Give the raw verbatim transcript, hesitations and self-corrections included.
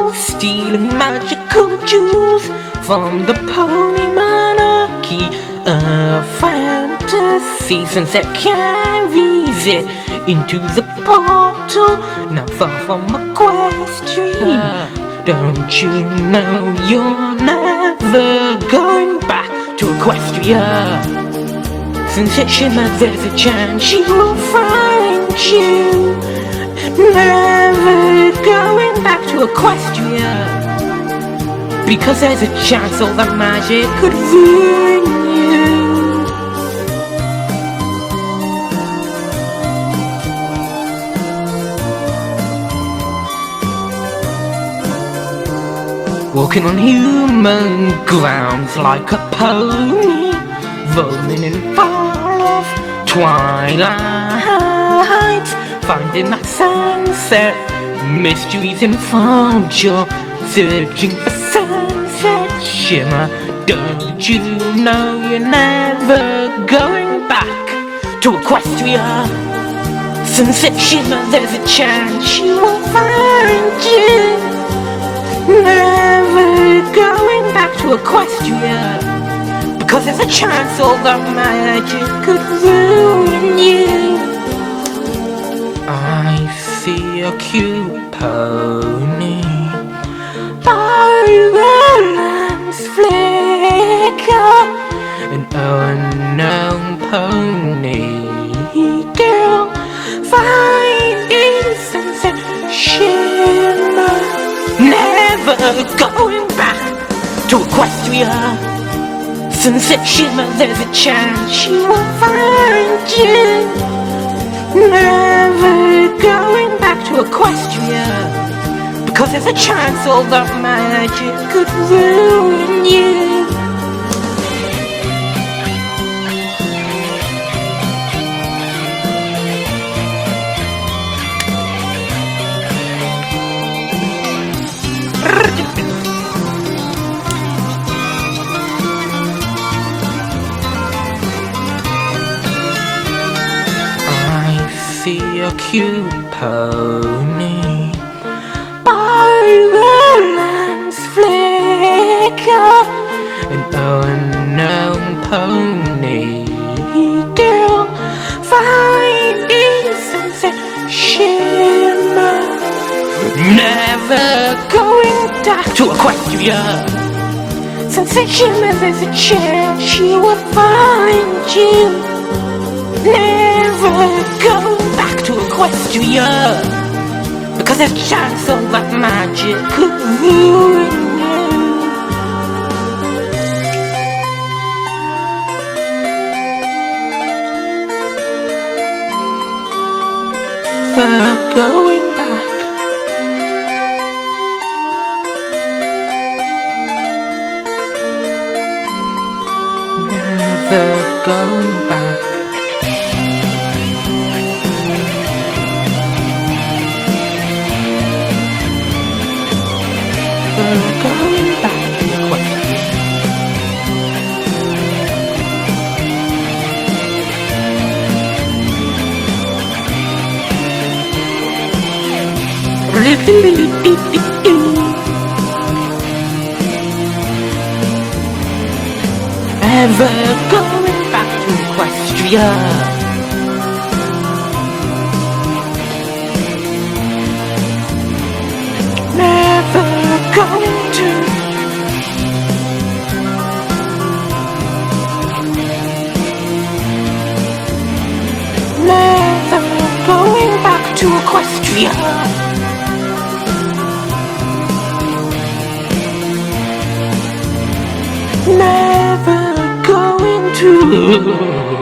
Girl stealing magical jewels from the pony monarchy. A fantasy sunset carries it into the portal, not far from Equestria. Don't you know you're never going back to Equestria? Since it shimmers, there's a chance she will find you. Never going back to Equestria, because there's a chance all that magic could ruin you. Walking on human grounds like a pony, roaming in far off twilight, finding that sunset, mysteries unfold. You're searching for sunset shimmer. Don't you know you're never going back to Equestria? Sunset shimmer, there's a chance she will find you. Never going back to Equestria, because there's a chance all that magic could ruin you. I see a cute pony by the lamps flicker, an unknown pony girl finding sunset shimmer. Never going back to Equestria. Sunset shimmer, there's a chance she will find you. Never going back to Equestria, because there's a chance all that magic could ruin you. See a cute pony by the lamps flicker, an unknown pony girl finding sunset shimmer. Never going back to Equestria. Sunset shimmer, there's a chance she will find you. Never go back to Equestria, because there's a chance all that magic could ruin you. Never going back. Never going back. Going back to Equestria. Ever going back to Equestria. Never going to. Never going back to Equestria. Never going to.